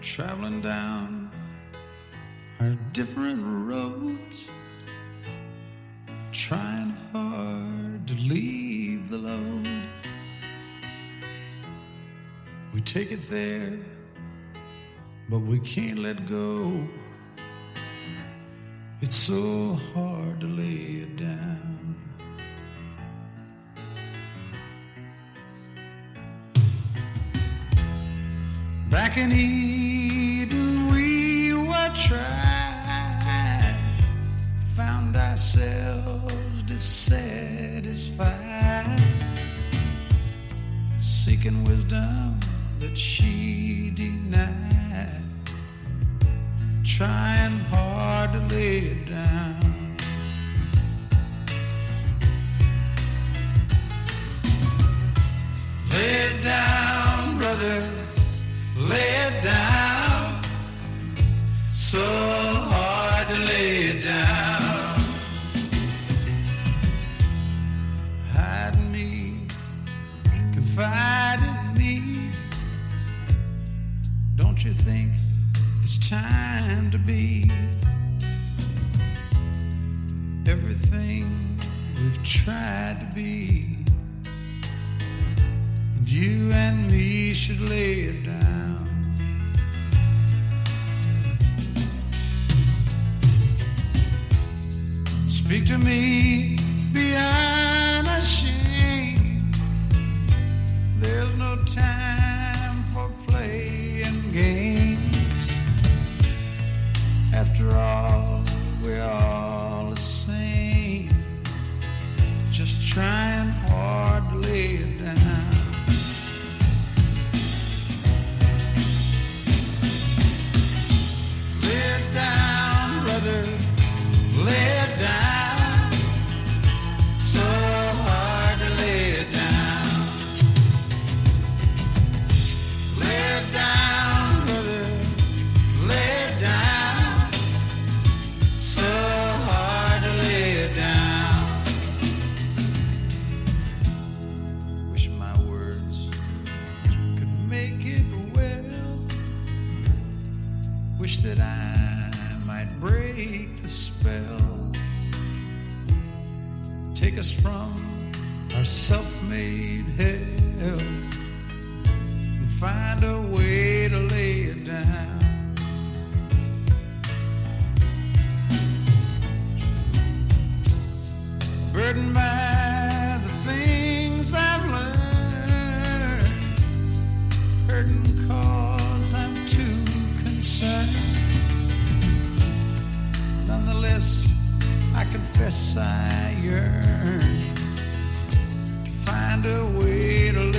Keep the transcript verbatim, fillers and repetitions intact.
traveling down our different roads, trying hard to leave the load. We take it there, but we can't let go. It's so hard to lay it down. Back in Eden we were tried, found ourselves dissatisfied, seeking wisdom that she denied, trying hard to lay it down. Lay it down, brother, lay it down. So hard to lay it down. Hide in me, confide in me. Don't you think it's time to be everything we've tried to be? And you and me should lay it down. Speak to me, be unashamed. There's no time for playing games. After all, we're all the same, just trying hard to lay it down. Lay it down, brother, lay it down. So hard to lay it down. Lay it down, brother, lay it down. So hard to lay it down. Wish my words could make it well. Wish that I might break the spell, take us from our self-made hell, and find a way to lay it down. Burdened by the things I've learned, hurting cause I'm too concerned. Nonetheless, I confess I yearn to find a way to live.